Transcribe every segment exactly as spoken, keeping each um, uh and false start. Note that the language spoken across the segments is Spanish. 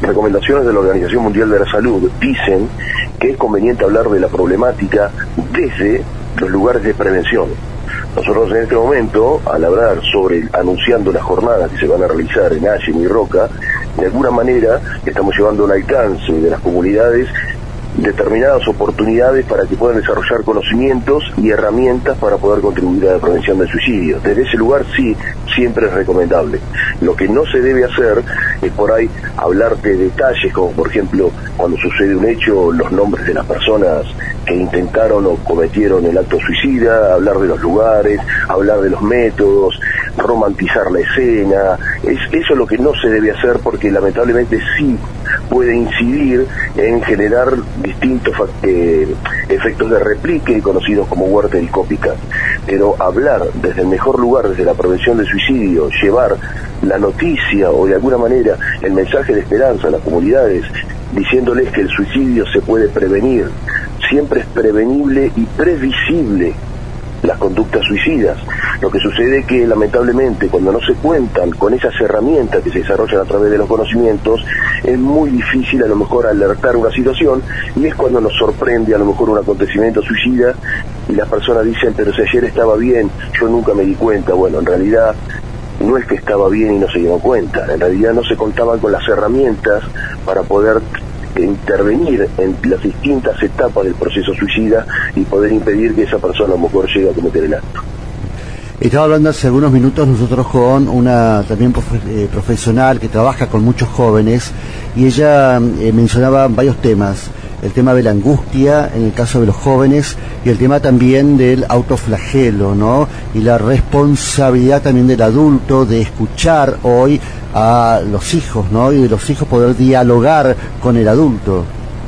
recomendaciones de la Organización Mundial de la Salud dicen que es conveniente hablar de la problemática desde los lugares de prevención. Nosotros en este momento, al hablar sobre, anunciando las jornadas que se van a realizar en Allen y Roca, de alguna manera estamos llevando al alcance de las comunidades determinadas oportunidades para que puedan desarrollar conocimientos y herramientas para poder contribuir a la prevención del suicidio. Desde ese lugar sí, siempre es recomendable. Lo que no se debe hacer es por ahí hablarte de detalles, como por ejemplo cuando sucede un hecho, los nombres de las personas que intentaron o cometieron el acto suicida, hablar de los lugares, hablar de los métodos, romantizar la escena. Es, eso es lo que no se debe hacer, porque lamentablemente sí puede incidir en generar distintos eh, efectos de replique conocidos como huerta del copycat. Pero hablar desde el mejor lugar, desde la prevención del suicidio, llevar la noticia o de alguna manera el mensaje de esperanza a las comunidades, diciéndoles que el suicidio se puede prevenir, siempre es prevenible y previsible las conductas suicidas. Lo que sucede es que lamentablemente cuando no se cuentan con esas herramientas que se desarrollan a través de los conocimientos, es muy difícil a lo mejor alertar una situación, y es cuando nos sorprende a lo mejor un acontecimiento suicida y las personas dicen, pero si ayer estaba bien, yo nunca me di cuenta. Bueno, en realidad no es que estaba bien y no se dieron cuenta, en realidad no se contaban con las herramientas para poder intervenir en las distintas etapas del proceso suicida y poder impedir que esa persona a lo mejor llegue a cometer el acto. Estaba hablando hace algunos minutos nosotros con una también profe, eh, profesional que trabaja con muchos jóvenes, y ella eh, mencionaba varios temas: el tema de la angustia en el caso de los jóvenes, y el tema también del autoflagelo, ¿no? Y la responsabilidad también del adulto de escuchar hoy a los hijos, ¿no? Y de los hijos poder dialogar con el adulto.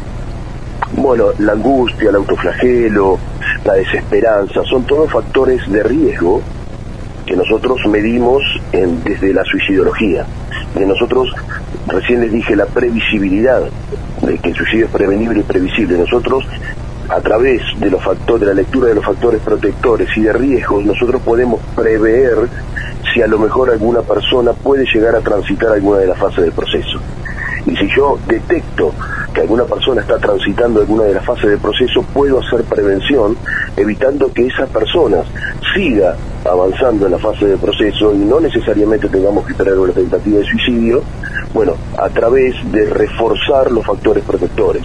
Bueno, la angustia, el autoflagelo, la desesperanza, son todos factores de riesgo que nosotros medimos en, desde la suicidología. De nosotros, recién les dije la previsibilidad, de que el suicidio es prevenible y previsible. Nosotros, a través de los factores, de la lectura de los factores protectores y de riesgos, nosotros podemos prever si a lo mejor alguna persona puede llegar a transitar alguna de las fases del proceso. Y si yo detecto que alguna persona está transitando alguna de las fases del proceso, puedo hacer prevención, evitando que esa persona siga avanzando en la fase del proceso y no necesariamente tengamos que esperar una tentativa de suicidio, bueno, a través de reforzar los factores protectores.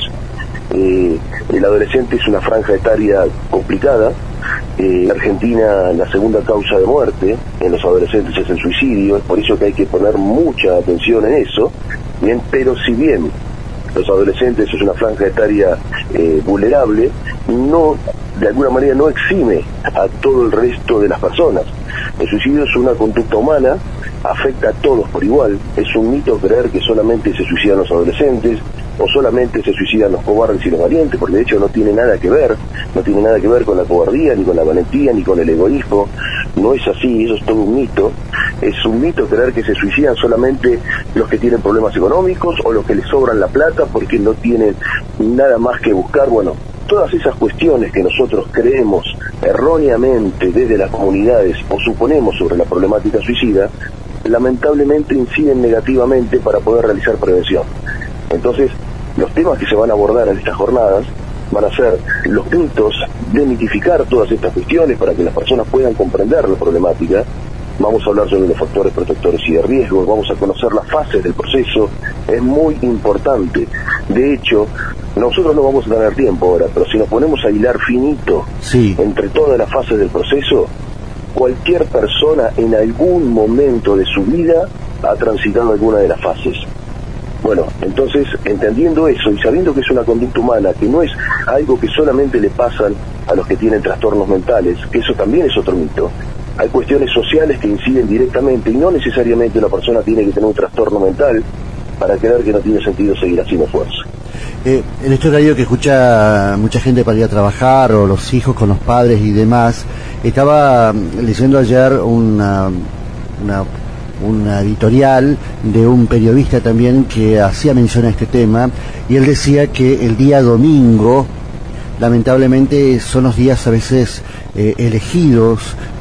Eh, el adolescente es una franja etaria complicada. Eh, en Argentina la segunda causa de muerte en los adolescentes es el suicidio, es por eso que hay que poner mucha atención en eso. Bien, pero si bien los adolescentes es una franja etaria eh, vulnerable, no, de alguna manera no exime a todo el resto de las personas. El suicidio es una conducta humana, afecta a todos por igual. Es un mito creer que solamente se suicidan los adolescentes o solamente se suicidan los cobardes y los valientes, porque de hecho no tiene nada que ver, no tiene nada que ver con la cobardía, ni con la valentía, ni con el egoísmo. No es así, eso es todo un mito. Es un mito creer que se suicidan solamente los que tienen problemas económicos o los que les sobran la plata porque no tienen nada más que buscar. Bueno, todas esas cuestiones que nosotros creemos erróneamente desde las comunidades o suponemos sobre la problemática suicida, lamentablemente inciden negativamente para poder realizar prevención. Entonces, los temas que se van a abordar en estas jornadas van a ser los mitos, demitificar todas estas cuestiones para que las personas puedan comprender la problemática. Vamos a hablar sobre los factores protectores y de riesgo, vamos a conocer las fases del proceso, es muy importante. De hecho, nosotros no vamos a tener tiempo ahora, pero si nos ponemos a hilar finito sí. entre todas las fases del proceso, cualquier persona en algún momento de su vida ha transitado alguna de las fases. Bueno, entonces, entendiendo eso y sabiendo que es una conducta humana, que no es algo que solamente le pasan a los que tienen trastornos mentales, que eso también es otro mito. Hay cuestiones sociales que inciden directamente y no necesariamente una persona tiene que tener un trastorno mental para creer que no tiene sentido seguir haciendo esfuerzo. Eh, en este horario que escucha mucha gente para ir a trabajar, o los hijos con los padres y demás, estaba leyendo ayer una... una una editorial de un periodista también que hacía mención a este tema, y él decía que el día domingo lamentablemente son los días a veces eh, elegidos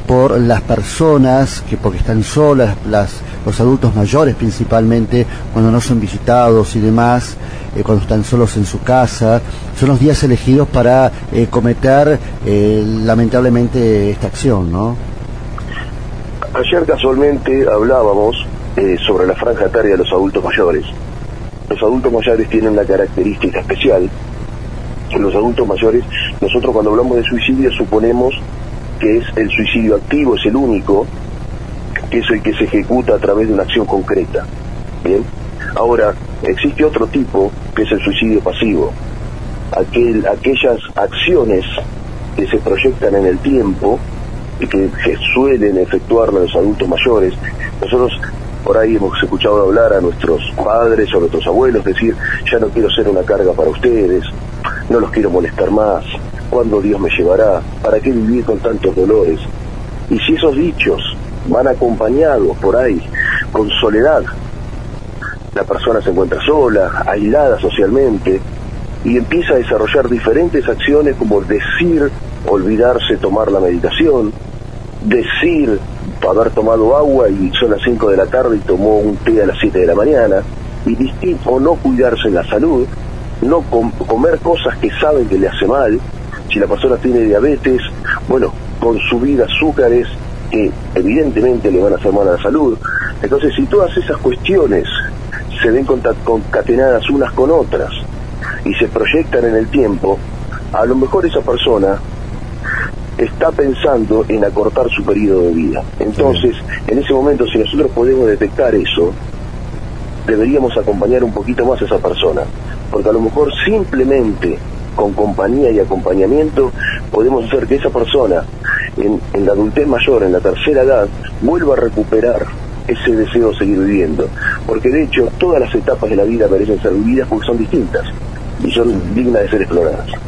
por las personas que porque están solas, las, los adultos mayores principalmente, cuando no son visitados y demás, eh, cuando están solos en su casa, son los días elegidos para eh, cometer eh, lamentablemente esta acción, ¿no? Ayer casualmente hablábamos eh, sobre la franja etaria de los adultos mayores. Los adultos mayores tienen una característica especial. Los adultos mayores, nosotros cuando hablamos de suicidio suponemos que es el suicidio activo, es el único, que es el que se ejecuta a través de una acción concreta. Bien. Ahora, existe otro tipo, que es el suicidio pasivo. Aquel, aquellas acciones que se proyectan en el tiempo y que, que suelen efectuarlo los adultos mayores. Nosotros por ahí hemos escuchado hablar a nuestros padres o a nuestros abuelos decir, ya no quiero ser una carga para ustedes, no los quiero molestar más, ¿cuándo Dios me llevará? ¿Para qué vivir con tantos dolores? Y si esos dichos van acompañados por ahí con soledad, la persona se encuentra sola, aislada socialmente, y empieza a desarrollar diferentes acciones como decir, olvidarse tomar la medicación, decir haber tomado agua y son las cinco de la tarde y tomó un té a las siete de la mañana, y distinto, o no cuidarse la salud, no com- comer cosas que saben que le hace mal. Si la persona tiene diabetes, bueno, consumir azúcares que evidentemente le van a hacer mal a la salud. Entonces, si todas esas cuestiones se ven concatenadas unas con otras y se proyectan en el tiempo, a lo mejor esa persona está pensando en acortar su periodo de vida. Entonces, en ese momento, si nosotros podemos detectar eso, deberíamos acompañar un poquito más a esa persona, porque a lo mejor simplemente con compañía y acompañamiento podemos hacer que esa persona en, en la adultez mayor, en la tercera edad, vuelva a recuperar ese deseo de seguir viviendo, porque de hecho todas las etapas de la vida merecen ser vividas porque son distintas y son dignas de ser exploradas.